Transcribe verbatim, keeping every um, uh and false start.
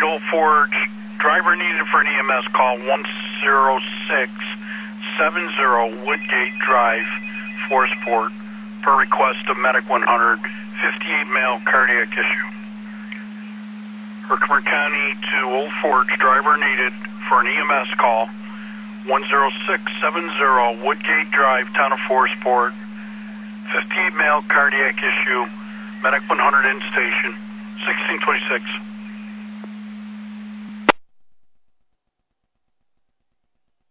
Old Forge. Driver needed for an E M S call one zero six seven zero Woodgate Drive, Forceport, per request of Medic one hundred, fifty-eight male, cardiac issue. Herkimer County to Old Forge. Driver needed for an E M S call one zero six seven zero Woodgate Drive, town of Forceport, fifty-eight male, cardiac issue. Medic one hundred in station, sixteen twenty-six.